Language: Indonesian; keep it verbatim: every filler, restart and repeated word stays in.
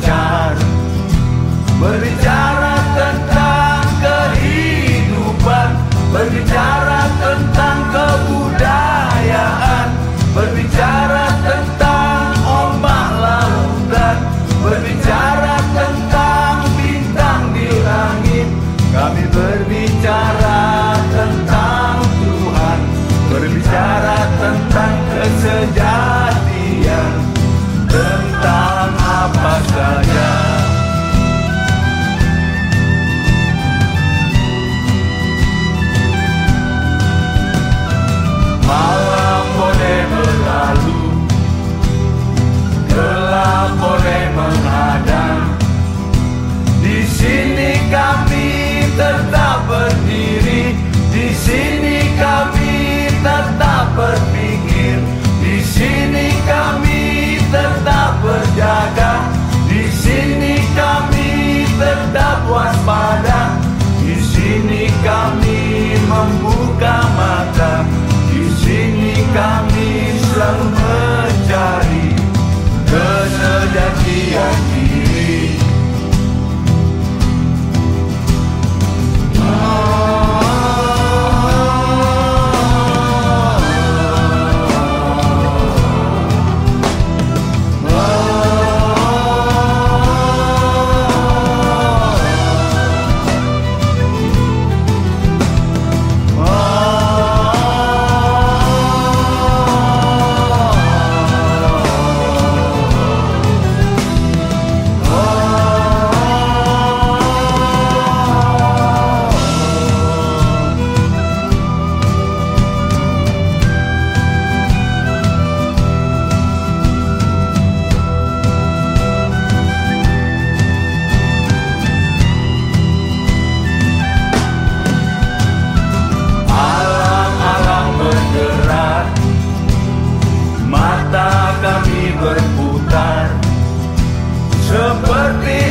lancar, berbicara tentang kehidupan, berbicara tentang kebudayaan, berbicara tentang ombak lautan, berbicara tentang bintang di langit. Kami berbicara tentang Tuhan, berbicara tentang kesejatian, tentang apa saja. Malam boleh berlalu, gelap boleh menghadang. Di sini kami tetap berdiri, di sini kami tetap berpikir, di sini kami tetap berjaga, di sini kami tetap waspada, di sini kami membuka mata, di sini kami selalu mencari kesejatian diri. Mata kami berputar seperti